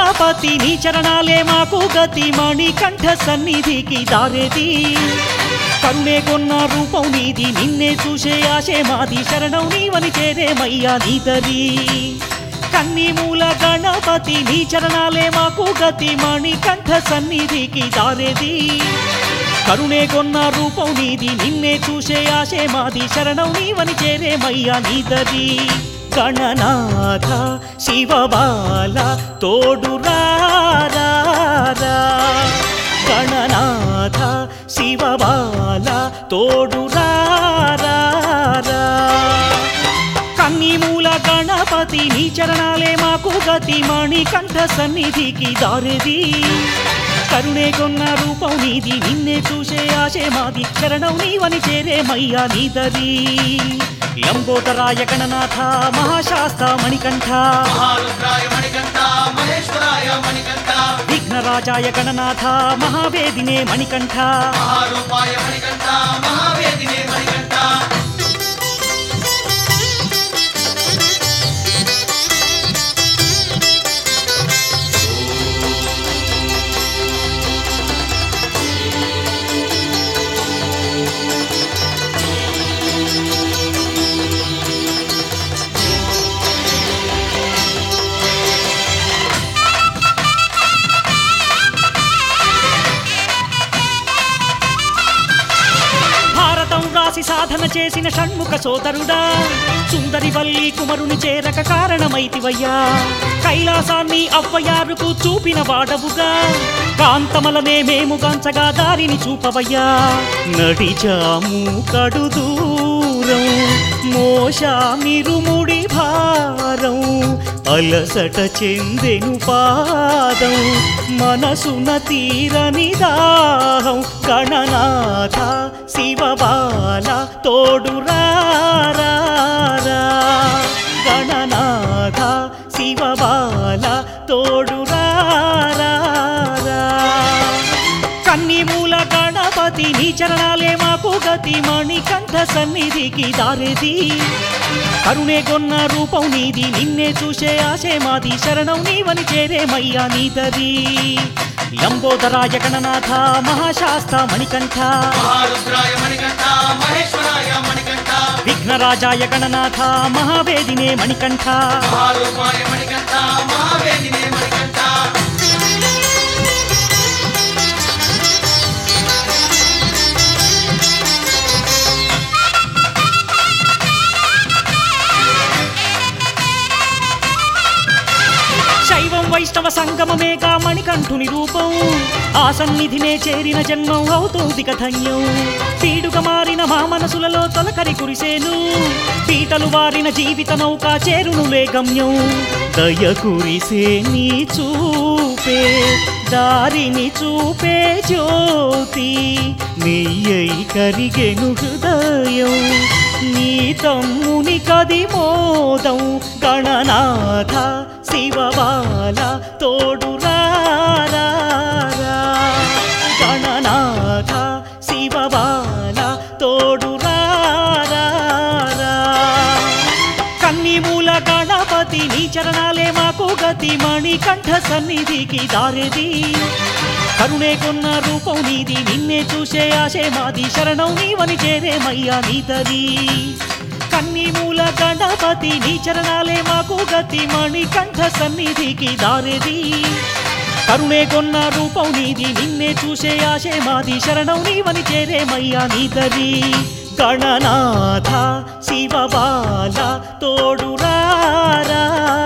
గణపతి నీ చరణాలే మాకు గతి మణికంఠ సన్నిధికి దారేది కరుణే కొన్న రూపం నీది నిన్నే చూసే ఆశే మాది శరణం నీవని చేరేమయ్యా నీదరి కన్ని మూల గణపతి నీ చరణాలే మాకు గతి మణికంఠ సన్నిధికి దారేది కరుణే కొన్న రూపం నీది నిన్నే చూసే ఆశే మాది శరణం నీవని చేరేమయ్యా నీదరి గణనాథ శివబాల తోడు రారా గణనాథ శివబాల తోడు రారా కన్ని మూల గణపతి నీ చరణాలే మాకు గతి మణికంఠ సన్నిధికి దారేది కరుణే కొన్న రూపం నీది నిన్నే చూసే ఆశే మాది శరణం నీవని చేరేమయ్యా నీదరి లంబోదరాయ గణనాథ మహాశాస్త మణికంఠ విఘ్నరాజాయ గణనాథ మహావేదినే మణికంఠ సాధన చేసిన షణ్ముఖ సోదరుడా సుందరి వల్లి కుమరుని చేరక కారణమైతివయ్యా కైలాసాన్ని అవ్వయారుకు చూపిన వాడవుగా కాంతమలనే మేము గాంచగా దారిని చూపవయ్యా నడిచాము కడు దూరం మోషామిరుముడి భారం అలసట చెందెను పాదం మనసున తీరని దాహం గణనాథ శివబాల తోడు రారా గణనాథ శివబాల తోడు రారా కన్ని మూల గణపతి నీ చరణాలే మాకు గతి మణికంఠ సన్నిధికి దారేది కరుణే కొన్న రూపం నీది నిన్నే చూసే ఆశే మాది శరణం నీవని చేరేమయ్యా నీదరి లంబోదరాయ గణనాథ మహాశాస్త మణికంఠ విఘ్నరాజాయ గణనాథ మహావేదినే మణికంఠ శైవం వైష్ణవ సంగమమేగా మణికంఠుని రూపం ఆ సన్నిధినే చేరిన జన్మం అవుతోంది కథన్యం పీడుగా మారిన మా మనసులలో తొలకరి కురిసేను పీటలు వారిన జీవిత నౌక చేరునులే గమ్యం దయ కురిసే నీ చూపే దారిని చూపే జ్యోతి నీయై కరిగెను హృదయం నీ తమ్ముని కది మోదం గణనాథ శివబాల తోడు రారా గణనాథ శివబాల తోడు రారా కన్ని మూల గణపతి నీ చరణాలే మాకు గతి మణికంఠ సన్నిధికి దారేది కరుణే కొన్న రూపం నీది నిన్నే చూసే ఆశే మాది శరణం నీవని చేరేమయ్యా నీదరి కన్ని మూల గణపతి నీ చరణాలే మాకు గతి మణికంఠ సన్నిధికి దారేది కరుణే కొన్న రూపం నీది నిన్నే చూసే ఆశే మాది శరణం నీవని చేరేమయ్యా నీదరి గణనాథ శివబాల తోడు రారా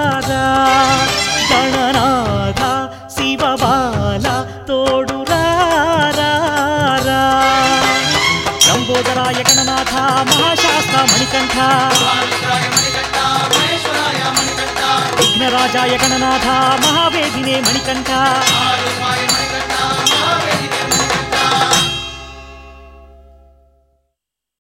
గణనాథ శివబాల తోడు రారా లంబోదరాయ గణనాథ మహాశాస్త మణికంఠ విఘ్నరాజాయ గణనాథ మహావేదినే మణికంఠ